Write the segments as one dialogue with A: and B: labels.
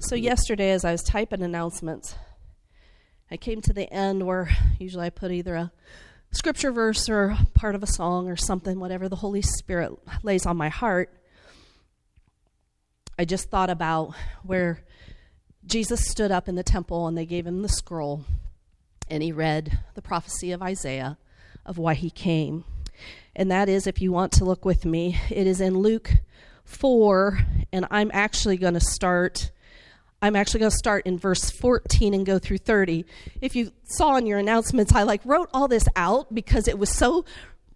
A: So yesterday, as I was typing announcements, I came to the end where usually I put either a scripture verse or part of a song or something, whatever the Holy Spirit lays on my heart. I just thought about where Jesus stood up in the temple and they gave him the scroll and he read the prophecy of Isaiah of why he came. And that is, if you want to look with me, it is in Luke 4, and I'm actually going to start in verse 14 and go through 30. If you saw in your announcements, I wrote all this out because it was so,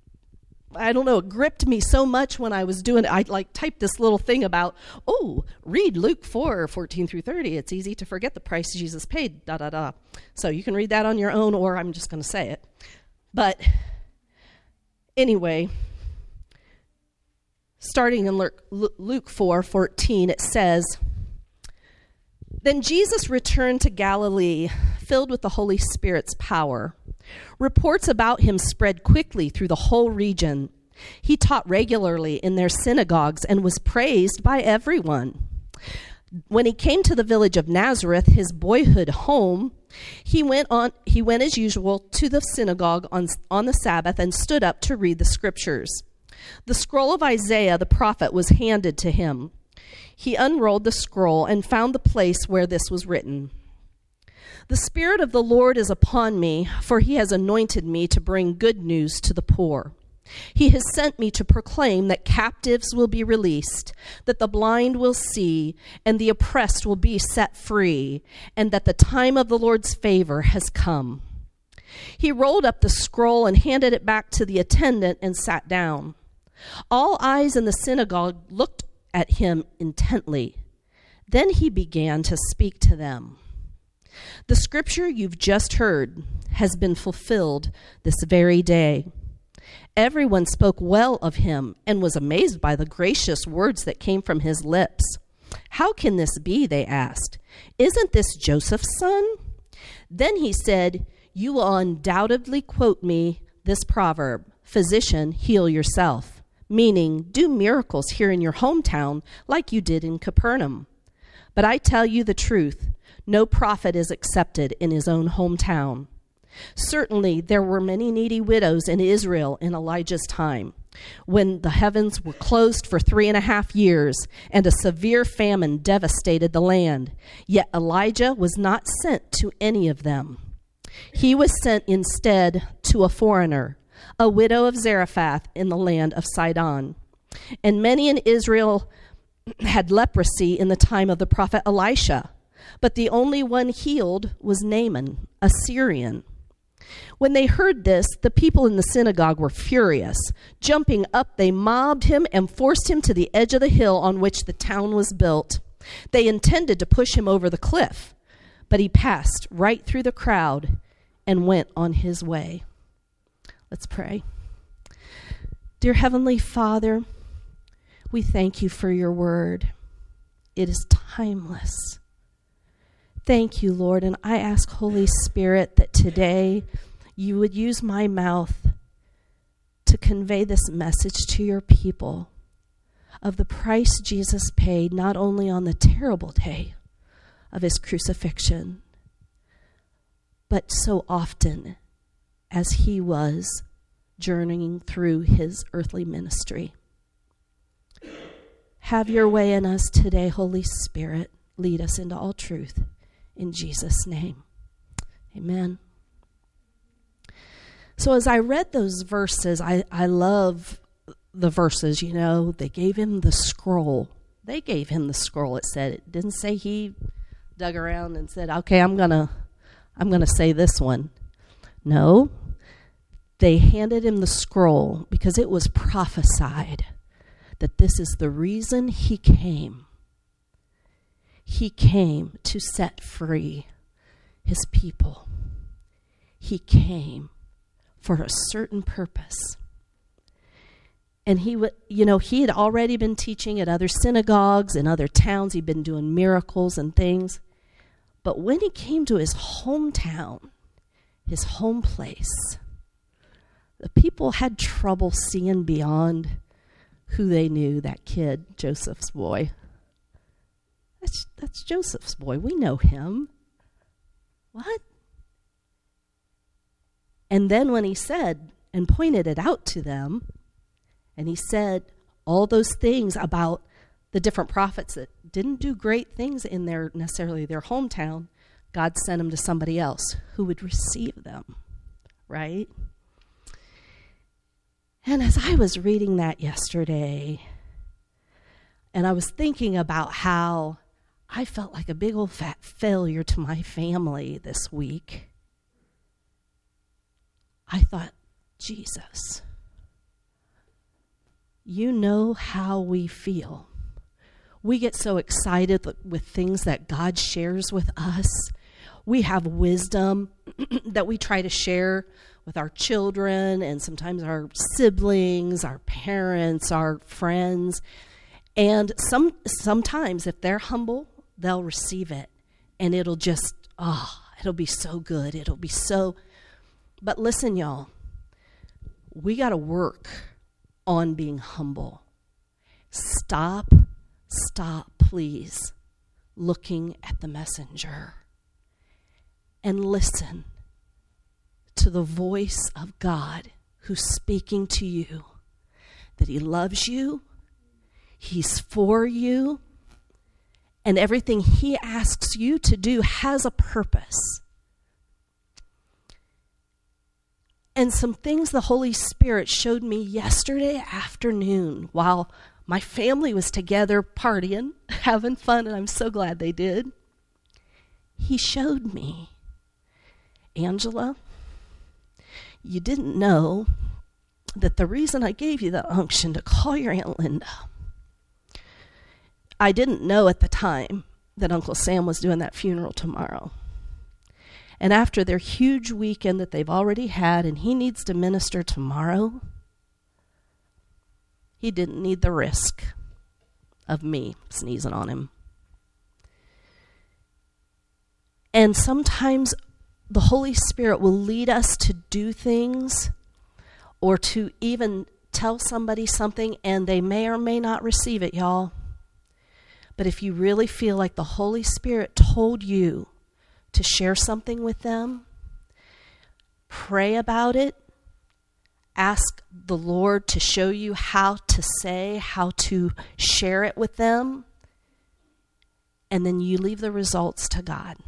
A: it gripped me so much when I was doing it. I typed this little thing about, read Luke 4, 14 through 30. It's easy to forget the price Jesus paid, So you can read that on your own, or I'm just going to say it. But anyway, starting in Luke 4:14, it says, "Then Jesus returned to Galilee, filled with the Holy Spirit's power. Reports about him spread quickly through the whole region. He taught regularly in their synagogues and was praised by everyone. When he came to the village of Nazareth, his boyhood home, he went as usual to the synagogue on the Sabbath and stood up to read the scriptures. The scroll of Isaiah the prophet was handed to him. He unrolled the scroll and found the place where this was written. 'The Spirit of the Lord is upon me, for he has anointed me to bring good news to the poor. He has sent me to proclaim that captives will be released, that the blind will see, and the oppressed will be set free, and that the time of the Lord's favor has come.' He rolled up the scroll and handed it back to the attendant and sat down. All eyes in the synagogue looked at him intently. Then he began to speak to them. 'The scripture you've just heard has been fulfilled this very day.' Everyone spoke well of him and was amazed by the gracious words that came from his lips. 'How can this be?' they asked. 'Isn't this Joseph's son?' Then he said, 'You will undoubtedly quote me this proverb, "Physician, heal yourself," meaning do miracles here in your hometown like you did in Capernaum. But I tell you the truth, no prophet is accepted in his own hometown. Certainly there were many needy widows in Israel in Elijah's time, when the heavens were closed for 3.5 years and a severe famine devastated the land. Yet Elijah was not sent to any of them. He was sent instead to a foreigner, a widow of Zarephath in the land of Sidon. And many in Israel had leprosy in the time of the prophet Elisha, but the only one healed was Naaman, a Syrian. When they heard this, the people in the synagogue were furious. Jumping up, they mobbed him and forced him to the edge of the hill on which the town was built. They intended to push him over the cliff, but he passed right through the crowd and went on his way." Let's pray. Dear Heavenly Father, we thank you for your word. It is timeless. Thank you, Lord, and I ask, Holy Spirit, that today you would use my mouth to convey this message to your people of the price Jesus paid, not only on the terrible day of his crucifixion, but so often as he was journeying through his earthly ministry. Have your way in us today, Holy Spirit. Lead us into all truth. In Jesus' name, amen. So as I read those verses, I love the verses, they gave him the scroll. They gave him the scroll, it said. It didn't say he dug around and said, okay, I'm gonna say this one. No, they handed him the scroll because it was prophesied that this is the reason he came. He came to set free his people. He came for a certain purpose. And he had already been teaching at other synagogues in other towns. He'd been doing miracles and things. But when he came to his hometown, his home place, the people had trouble seeing beyond who they knew, that kid, Joseph's boy. I That's Joseph's boy. We know him. What? And then when he said and pointed it out to them, and he said all those things about the different prophets that didn't do great things in necessarily their hometown, God sent them to somebody else who would receive them, right? And as I was reading that yesterday, and I was thinking about how I felt like a big old fat failure to my family this week, I thought, Jesus, you know how we feel. We get so excited with things that God shares with us. We have wisdom that we try to share with our children and sometimes our siblings, our parents, our friends. And sometimes if they're humble, they'll receive it. And it'll just, it'll be so good. It'll be so... But listen, y'all, we got to work on being humble. Stop, please, looking at the messenger and listen to the voice of God who's speaking to you, that he loves you, he's for you, and everything he asks you to do has a purpose. And some things the Holy Spirit showed me yesterday afternoon while my family was together partying, having fun, and I'm so glad they did. He showed me, Angela, you didn't know that the reason I gave you the unction to call your Aunt Linda, I didn't know at the time that Uncle Sam was doing that funeral tomorrow. And after their huge weekend that they've already had, and he needs to minister tomorrow, he didn't need the risk of me sneezing on him. And sometimes the Holy Spirit will lead us to do things or to even tell somebody something, and they may or may not receive it, y'all. But if you really feel like the Holy Spirit told you to share something with them, pray about it. Ask the Lord to show you how to say, how to share it with them. And then you leave the results to God.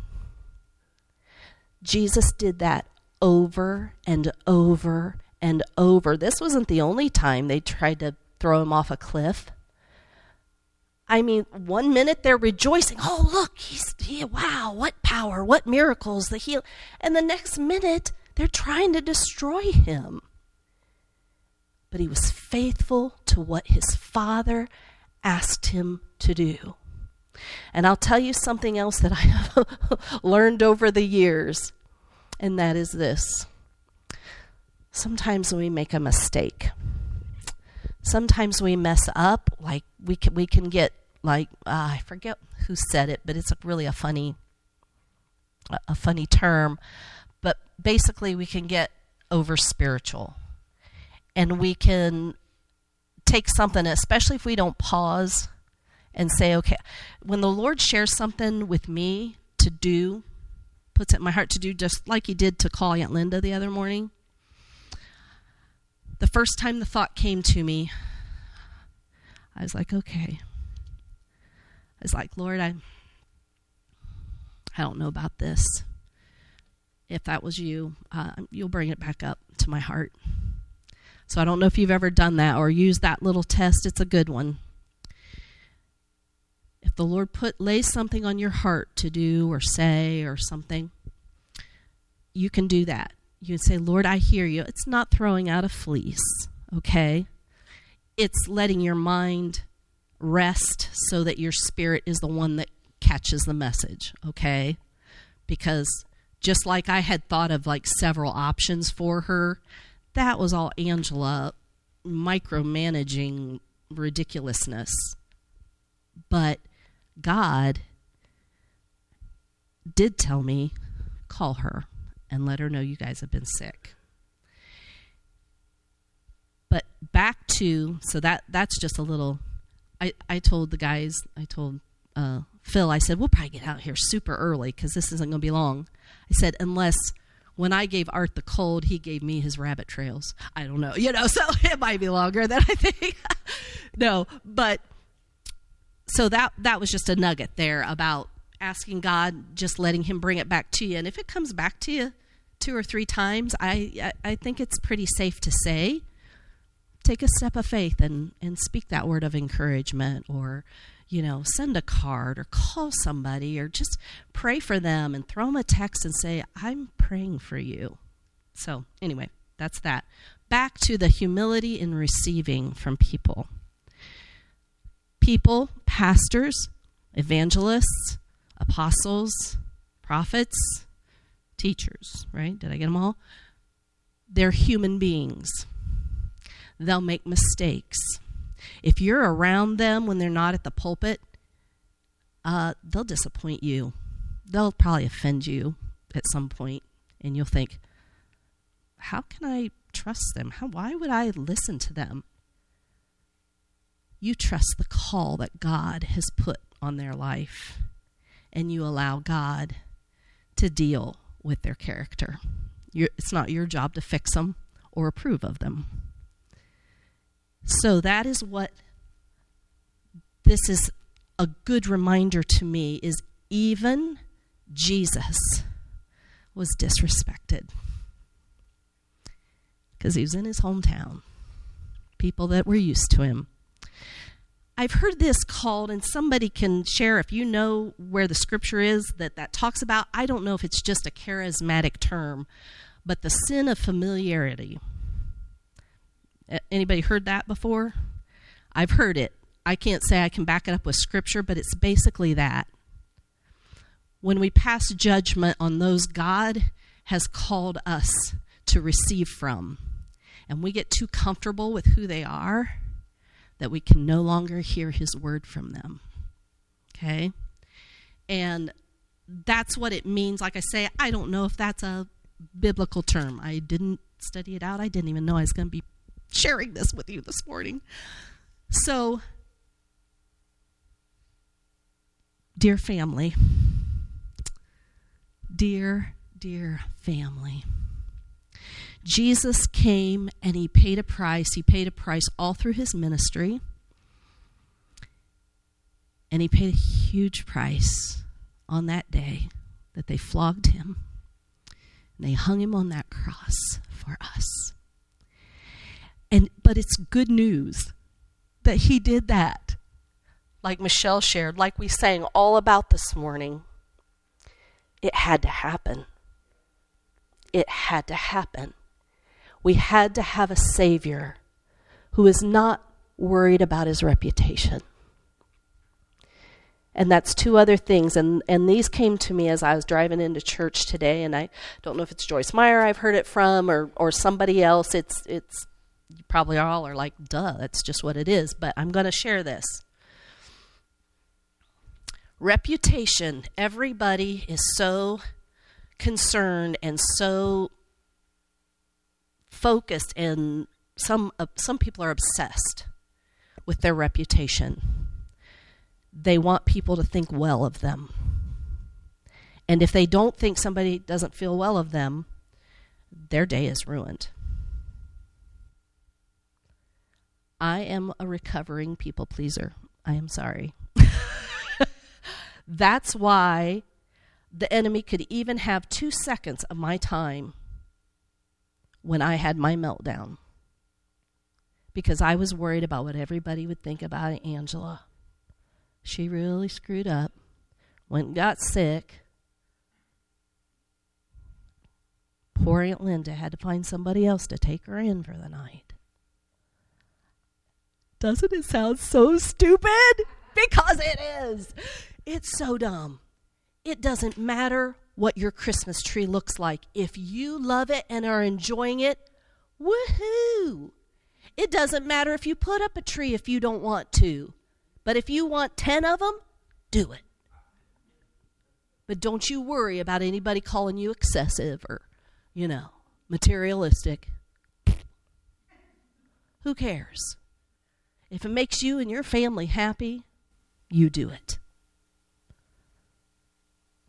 A: Jesus did that over and over and over. This wasn't the only time they tried to throw him off a cliff. I mean, 1 minute they're rejoicing. Oh, look, wow, what power, what miracles, the heal. And the next minute, they're trying to destroy him. But he was faithful to what his Father asked him to do. And I'll tell you something else that I have learned over the years, and that is this. Sometimes we make a mistake. Sometimes we mess up, like we can get like, I forget who said it, but it's really a funny term. But basically we can get over spiritual. And we can take something, especially if we don't pause and say, okay, when the Lord shares something with me to do, puts it in my heart to do, just like he did to call Aunt Linda the other morning, the first time the thought came to me, I was like, okay. I was like, Lord, I don't know about this. If that was you, you'll bring it back up to my heart. So I don't know if you've ever done that or used that little test. It's a good one. If the Lord lays something on your heart to do or say or something, you can do that. You can say, Lord, I hear you. It's not throwing out a fleece, okay? It's letting your mind rest so that your spirit is the one that catches the message, okay? Because just like I had thought of like several options for her, that was all Angela micromanaging ridiculousness. But God did tell me, call her and let her know you guys have been sick. But back to, so that's just a little, I told the guys, I told Phil, I said, we'll probably get out here super early because this isn't going to be long. I said, unless when I gave Art the cold, he gave me his rabbit trails. I don't know, so it might be longer than I think. No, but so that was just a nugget there about asking God, just letting him bring it back to you. And if it comes back to you 2 or 3 times, I think it's pretty safe to say, take a step of faith and speak that word of encouragement, or, send a card or call somebody or just pray for them and throw them a text and say, I'm praying for you. So anyway, that's that. Back to the humility in receiving from people. People, pastors, evangelists, apostles, prophets, teachers, right? Did I get them all? They're human beings. They'll make mistakes. If you're around them when they're not at the pulpit, they'll disappoint you. They'll probably offend you at some point, and you'll think, how can I trust them? Why would I listen to them? You trust the call that God has put on their life, and you allow God to deal with their character. It's not your job to fix them or approve of them. So that is what this is a good reminder to me, is even Jesus was disrespected because he was in his hometown, people that were used to him. I've heard this called, and somebody can share if you know where the scripture is that talks about. I don't know if it's just a charismatic term, but the sin of familiarity. Anybody heard that before? I've heard it. I can't say I can back it up with scripture, but it's basically that. When we pass judgment on those God has called us to receive from, and we get too comfortable with who they are, that we can no longer hear his word from them. Okay? And that's what it means. Like I say, I don't know if that's a biblical term. I didn't study it out. I didn't even know I was going to be sharing this with you this morning. So, dear family, dear family, Jesus came and he paid a price. He paid a price all through his ministry. And he paid a huge price on that day that they flogged him. And they hung him on that cross for us. But it's good news that he did that. Like Michelle shared, like we sang all about this morning. It had to happen. It had to happen. We had to have a Savior who is not worried about his reputation. And that's 2 other things. And these came to me as I was driving into church today. And I don't know if it's Joyce Meyer I've heard it from or somebody else. It's you probably all are like, duh, that's just what it is. But I'm going to share this. Reputation. Everybody is so concerned and so focused, and some people are obsessed with their reputation. They want people to think well of them. And if they don't think somebody doesn't feel well of them, their day is ruined. I am a recovering people pleaser. I am sorry. That's why the enemy could even have 2 seconds of my time when I had my meltdown, because I was worried about what everybody would think about Angela. She really screwed up, went and got sick. Poor Aunt Linda had to find somebody else to take her in for the night. Doesn't it sound so stupid? Because it is. It's so dumb. It doesn't matter what your Christmas tree looks like. If you love it and are enjoying it, woohoo! It doesn't matter if you put up a tree if you don't want to. But if you want 10 of them, do it. But don't you worry about anybody calling you excessive or, materialistic. Who cares? If it makes you and your family happy, you do it.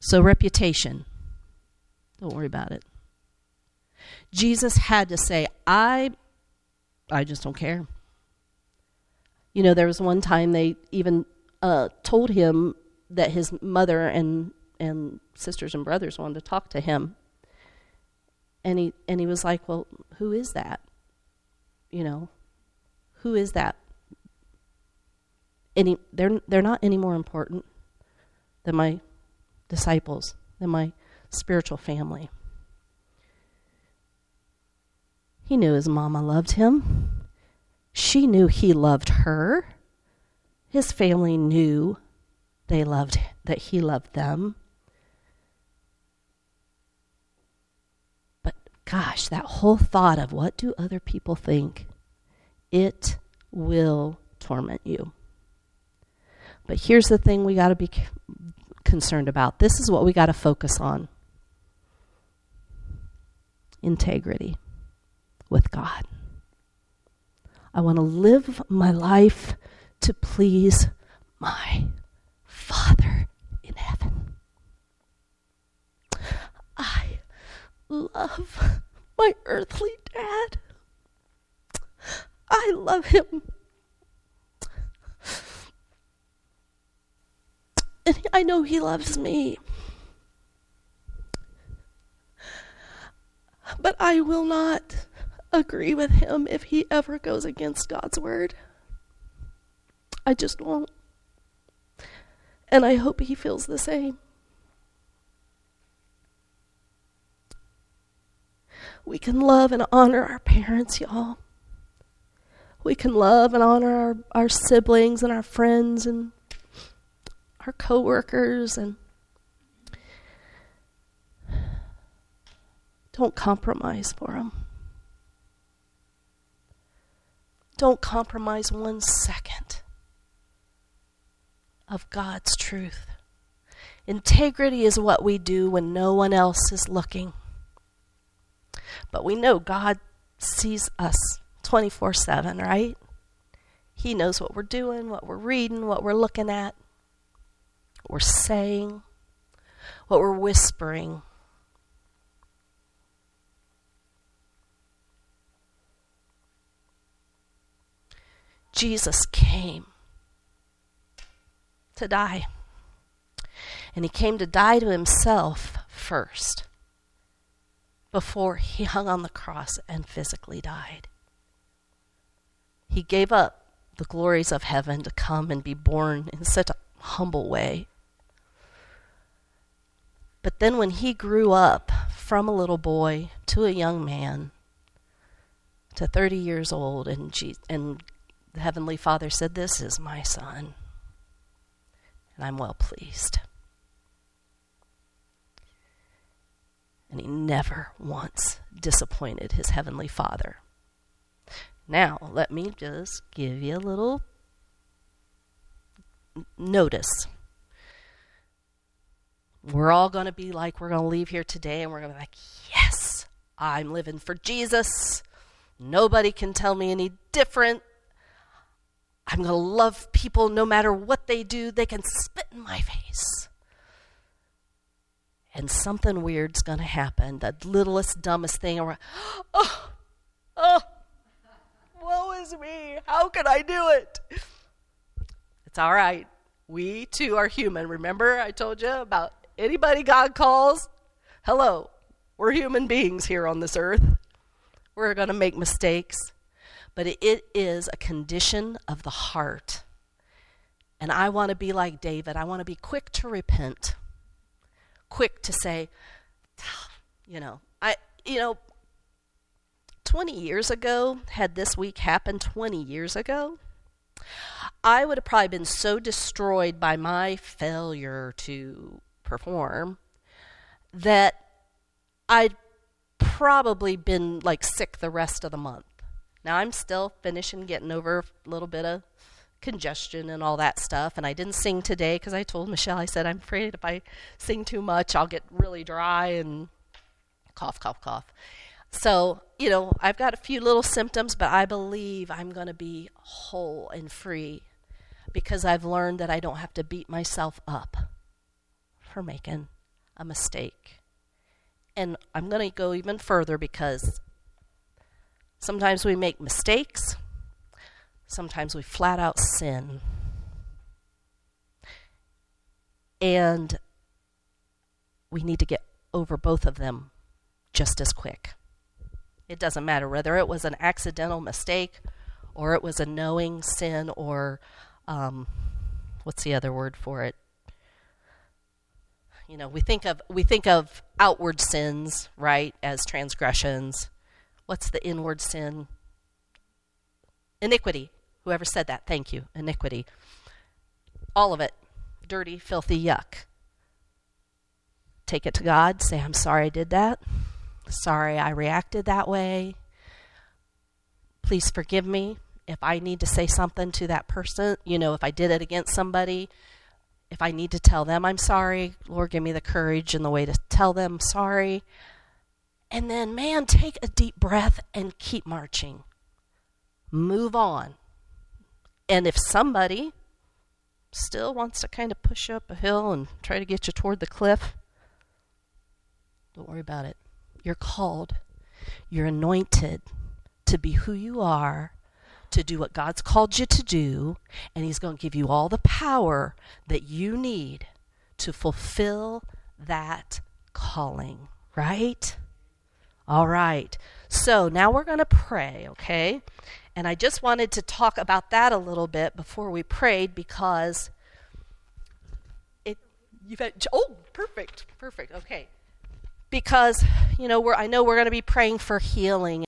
A: So reputation, don't worry about it. Jesus had to say, I just don't care. You know, there was one time they even told him that his mother and sisters and brothers wanted to talk to him. And he was like, well, who is that? You know, who is that? They're not any more important than my disciples, than my spiritual family. He knew his mama loved him. She knew he loved her. His family knew that he loved them. But gosh, that whole thought of what do other people think, it will torment you. But here's the thing we got to be concerned about. This is what we got to focus on. Integrity with God. I want to live my life to please my Father in heaven. I love my earthly dad. I love him. And I know he loves me. But I will not agree with him if he ever goes against God's word. I just won't. And I hope he feels the same. We can love and honor our parents, y'all. We can love and honor our siblings and our friends and our coworkers, and don't compromise for them. Don't compromise 1 second of God's truth. Integrity is what we do when no one else is looking. But we know God sees us 24/7, right? He knows what we're doing, what we're reading, what we're looking at, what we're saying, what we're whispering. Jesus came to die. And he came to die to himself first before he hung on the cross and physically died. He gave up the glories of heaven to come and be born in such a humble way. But then when he grew up from a little boy to a young man to 30 years old, and the Heavenly Father said, "This is my son, and I'm well pleased." And he never once disappointed his Heavenly Father. Now, let me just give you a little notice. We're all going to be like, we're going to leave here today, and we're going to be like, yes, I'm living for Jesus. Nobody can tell me any different. I'm going to love people no matter what they do. They can spit in my face. And something weird's going to happen. The littlest, dumbest thing. And we're, woe is me. How can I do it? It's all right. We too are human. Remember I told you about anybody God calls? Hello. We're human beings here on this earth. We're going to make mistakes. But it is a condition of the heart. And I want to be like David. I want to be quick to repent. Quick to say, 20 years ago, had this week happened 20 years ago, I would have probably been so destroyed by my failure to perform that I'd probably been like sick the rest of the month. Now I'm still finishing getting over a little bit of congestion and all that stuff, and I didn't sing today because I told Michelle, I said, I'm afraid if I sing too much, I'll get really dry and cough, cough, cough. So, I've got a few little symptoms, but I believe I'm going to be whole and free because I've learned that I don't have to beat myself up for making a mistake. And I'm going to go even further because sometimes we make mistakes, sometimes we flat out sin. And we need to get over both of them just as quick. It doesn't matter whether it was an accidental mistake or it was a knowing sin or, what's the other word for it? You know, we think of outward sins, right, as transgressions. What's the inward sin? Iniquity. Whoever said that, thank you. Iniquity. All of it. Dirty, filthy, yuck. Take it to God. Say, I'm sorry I did that. Sorry I reacted that way. Please forgive me if I need to say something to that person. You know, if I did it against somebody, if I need to tell them I'm sorry, Lord, give me the courage and the way to tell them sorry. And then, man, take a deep breath and keep marching. Move on. And if somebody still wants to kind of push you up a hill and try to get you toward the cliff, don't worry about it. You're called. You're anointed to be who you are, to do what God's called you to do, and He's going to give you all the power that you need to fulfill that calling, right? All right. So now we're going to pray, okay? And I just wanted to talk about that a little bit before we prayed because perfect, okay. Because, you know, I know we're going to be praying for healing.